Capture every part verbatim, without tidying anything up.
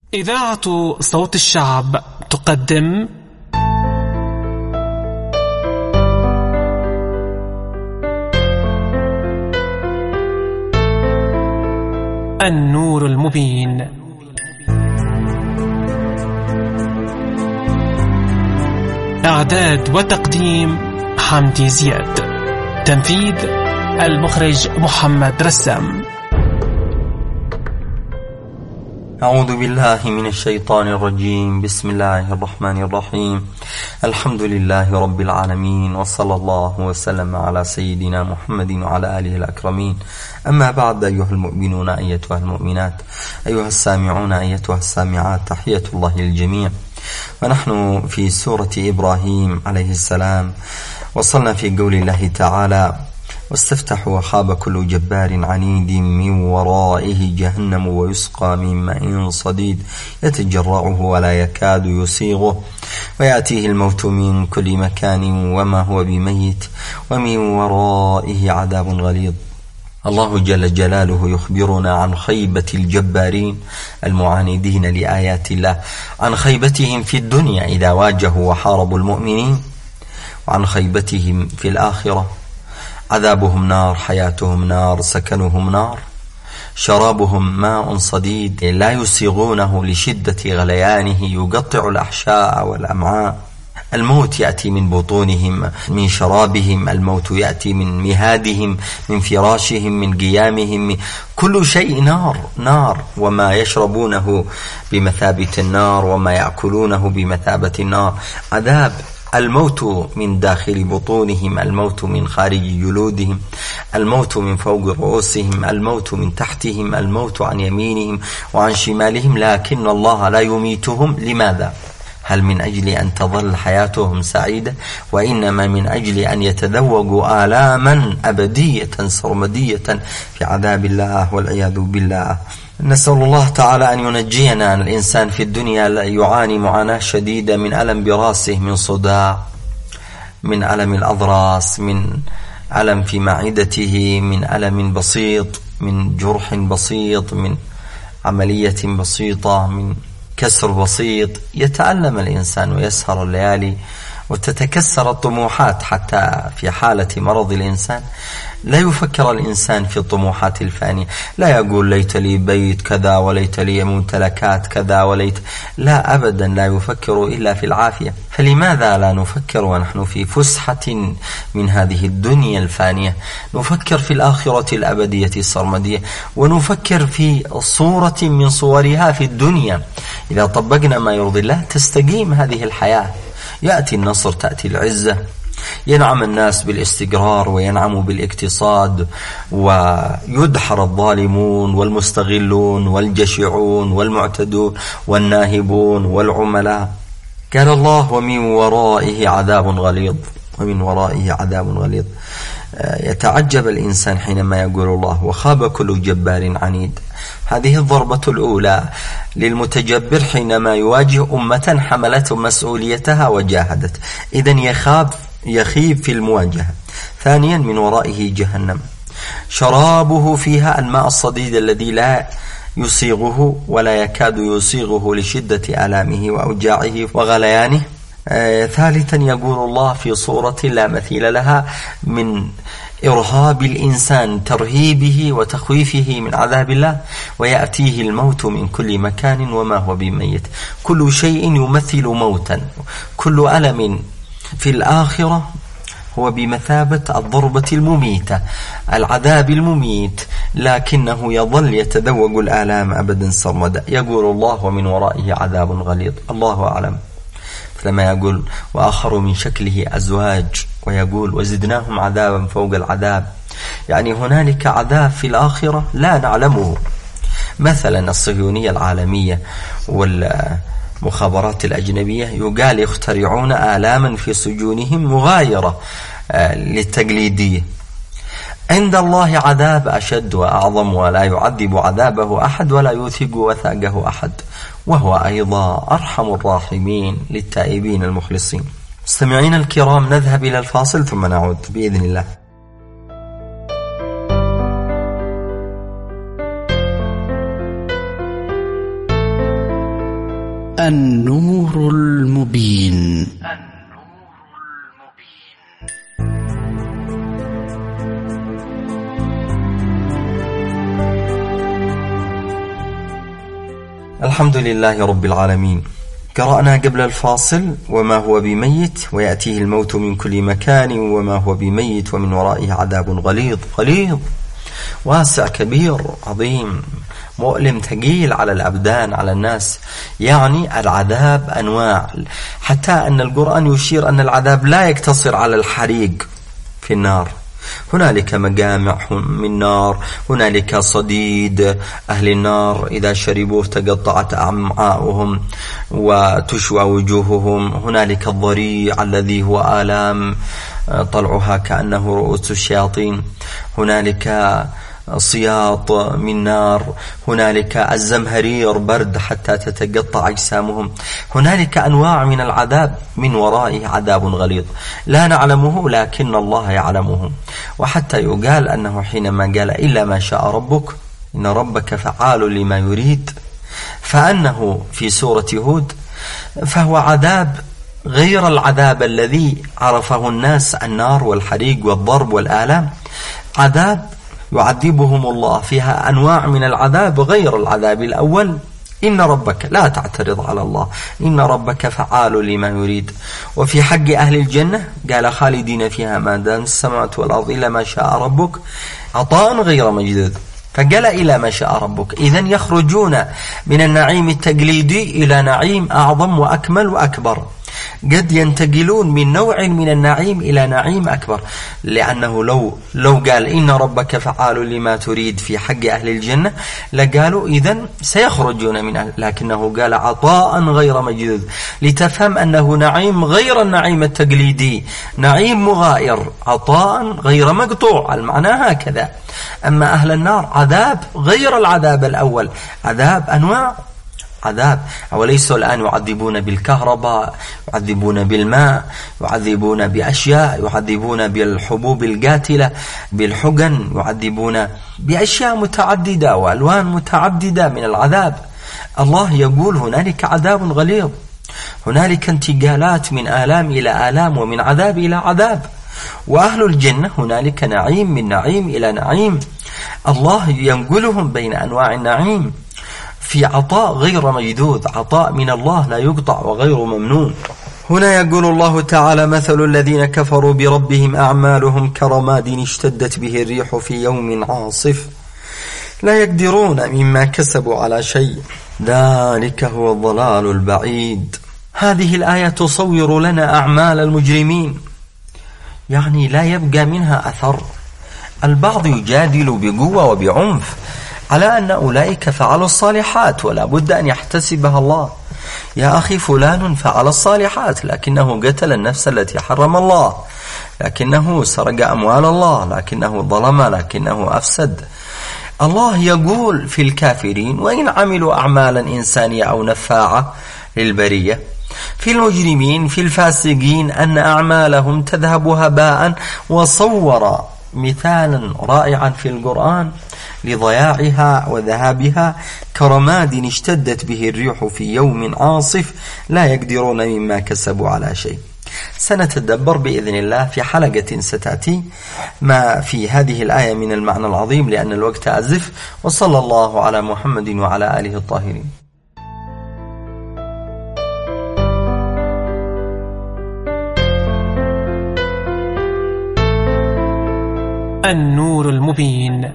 إذاعة صوت الشعب تقدم النور المبين. إعداد وتقديم حمدي زياد. تنفيذ المخرج محمد رسام. أعوذ بالله من الشيطان الرجيم. بسم الله الرحمن الرحيم. الحمد لله رب العالمين، وصلى الله وسلم على سيدنا محمد وعلى آله الأكرمين. أما بعد، أيها المؤمنون أيتها المؤمنات، أيها السامعون أيتها السامعات، تحية الله للجميع. ونحن في سورة إبراهيم عليه السلام، وصلنا في قول الله تعالى: واستفتحوا وخاب كل جبار عنيد من ورائه جهنم ويسقى من ماء صديد يتجرعه ولا يكاد يسيغه ويأتيه الموت من كل مكان وما هو بميت ومن ورائه عذاب غليظ. الله جل جلاله يخبرنا عن خيبة الجبارين المعاندين لآيات الله، عن خيبتهم في الدنيا إذا واجهوا وحاربوا المؤمنين، وعن خيبتهم في الآخرة. عذابهم نار، حياتهم نار، سكنهم نار، شرابهم ماء صديد لا يسيغونه لشدة غليانه يقطع الأحشاء والأمعاء. الموت يأتي من بطونهم، من شرابهم، الموت يأتي من مهادهم، من فراشهم، من قيامهم، من كل شيء نار نار، وما يشربونه بمثابة النار، وما يأكلونه بمثابة النار. عذاب. الموت من داخل بطونهم، الموت من خارج جلودهم، الموت من فوق رؤوسهم، الموت من تحتهم، الموت عن يمينهم وعن شمالهم، لكن الله لا يميتهم. لماذا؟ هل من أجل أن تظل حياتهم سعيدة؟ وإنما من أجل أن يتذوقوا آلاما أبدية سرمدية في عذاب الله والعياذ بالله. نسأل الله تعالى أن ينجينا. الإنسان في الدنيا يعاني معاناة شديدة من ألم براسه، من صداع، من ألم الأضراس، من ألم في معدته، من ألم بسيط، من جرح بسيط، من عملية بسيطة، من كسر بسيط. يتألم الإنسان ويسهر الليالي وتتكسر الطموحات. حتى في حالة مرض الإنسان لا يفكر الإنسان في الطموحات الفانية، لا يقول ليت لي بيت كذا وليت لي ممتلكات كذا وليت، لا أبدا، لا يفكر إلا في العافية. فلماذا لا نفكر ونحن في فسحة من هذه الدنيا الفانية؟ نفكر في الآخرة الأبدية السرمدية، ونفكر في صورة من صورها في الدنيا. إذا طبقنا ما يرضي الله تستقيم هذه الحياة، يأتي النصر، تأتي العزة، ينعم الناس بالاستقرار وينعم بالاقتصاد، ويدحر الظالمون والمستغلون والجشعون والمعتدون والناهبون والعملاء. قال الله: ومن ورائه عذاب غليظ، ومن ورائه عذاب غليظ. يتعجب الإنسان حينما يقول الله: وخاب كل جبار عنيد. هذه الضربة الأولى للمتجبر حينما يواجه أمة حملت مسؤوليتها وجاهدت، إذن يخاف يخيب في المواجهة. ثانيا: من ورائه جهنم، شرابه فيها الماء الصديد الذي لا يسيغه ولا يكاد يسيغه لشدة آلامه وأوجاعه وغليانه. آه ثالثا: يقول الله في صورة لا مثيل لها من إرهاب الإنسان، ترهيبه وتخويفه من عذاب الله: ويأتيه الموت من كل مكان وما هو بميت. كل شيء يمثل موتا، كل ألم في الآخرة هو بمثابة الضربة المميتة، العذاب المميت، لكنه يظل يتذوق الآلام أبدا سرمدا. يقول الله: ومن ورائه عذاب غليظ. الله أعلم. لما يقول: وآخر من شكله أزواج، ويقول: وزدناهم عذابا فوق العذاب، يعني هنالك عذاب في الآخرة لا نعلمه. مثلا الصهيونية العالمية والمخابرات الأجنبية يقال يخترعون آلاما في سجونهم مغايرة للتقليدية. عند الله عذاب أشد وأعظم، ولا يعذب عذابه أحد ولا يوثق وثاقه أحد، وهو أيضا أرحم الراحمين للتائبين المخلصين. مستمعين الكرام، نذهب إلى الفاصل ثم نعود بإذن الله. النور المبين. الحمد لله رب العالمين. قرأنا قبل الفاصل: وما هو بميت ويأتيه الموت من كل مكان وما هو بميت ومن ورائه عذاب غليظ. غليظ واسع كبير عظيم مؤلم ثقيل على الأبدان على الناس. يعني العذاب أنواع، حتى أن القرآن يشير أن العذاب لا يقتصر على الحريق في النار. هنالك مجامع من نار، هنالك صديد أهل النار إذا شربوه تقطعت أمعاؤهم وتشوى وجوههم. هنالك الضريع الذي هو آلام طلعها كأنه رؤوس الشياطين. هنالك صياط من نار. هنالك الزمهرير برد حتى تتقطع أجسامهم. هنالك أنواع من العذاب من ورائه عذاب غليظ لا نعلمه لكن الله يعلمه. وحتى يقال أنه حينما قال إلا ما شاء ربك إن ربك فعال لما يريد، فأنه في سورة هود فهو عذاب غير العذاب الذي عرفه الناس، النار والحريق والضرب والآلام. عذاب يعذبهم الله فيها أنواع من العذاب غير العذاب الأول. إن ربك، لا تعترض على الله، إن ربك فعال لما يريد. وفي حق أهل الجنة قال خالدين فيها ما دام السماوات والأرض إلا ما شاء ربك عطاء غير مجدود. فقال إلى ما شاء ربك، إذن يخرجون من النعيم التقليدي إلى نعيم أعظم وأكمل وأكبر. قد ينتقلون من نوع من النعيم إلى نعيم أكبر، لأنه لو لو قال إن ربك فعال لما تريد في حق أهل الجنة لقالوا إذن سيخرجون من أهل، لكنه قال عطاء غير مجدود لتفهم أنه نعيم غير النعيم التقليدي، نعيم مغاير، عطاء غير مقطوع. المعنى هكذا. أما أهل النار عذاب غير العذاب الأول، عذاب أنواع عذاب. وليسوا الآن يعذبون بالكهرباء، يعذبون بالماء، يعذبون بأشياء، يعذبون بالحبوب القاتلة، بالحقن، يعذبون بأشياء متعددة وألوان متعددة من العذاب. الله يقول هنالك عذاب غليظ، هنالك انتقالات من آلام إلى آلام ومن عذاب إلى عذاب. وأهل الجنة هنالك نعيم من نعيم إلى نعيم، الله ينقلهم بين أنواع النعيم في عطاء غير مجدود، عطاء من الله لا يقطع وغير ممنون. هنا يقول الله تعالى: مثل الذين كفروا بربهم أعمالهم كرماد اشتدت به الريح في يوم عاصف لا يقدرون مما كسبوا على شيء ذلك هو الضلال البعيد. هذه الآية تصور لنا أعمال المجرمين، يعني لا يبقى منها أثر. البعض يجادل بقوة وبعنف على أن أولئك فعلوا الصالحات ولا بد أن يحتسبها الله. يا أخي فلان فعل الصالحات لكنه قتل النفس التي حرم الله، لكنه سرق أموال الله، لكنه ظلم، لكنه أفسد. الله يقول في الكافرين: وإن عملوا أعمالا إنسانية أو نفاعة للبرية. في المجرمين في الفاسقين أن أعمالهم تذهب هباء. وصور مثالا رائعا في القرآن لضياعها وذهابها: كرماد اشتدت به الريح في يوم عاصف لا يقدرون مما كسبوا على شيء. سنتدبر بإذن الله في حلقة ستأتي ما في هذه الآية من المعنى العظيم لأن الوقت أزف. وصلى الله على محمد وعلى آله الطاهرين. النور المبين.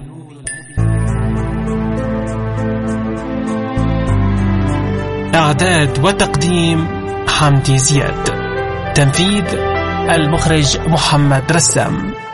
إعداد وتقديم حمدي زياد. تنفيذ المخرج محمد رسام.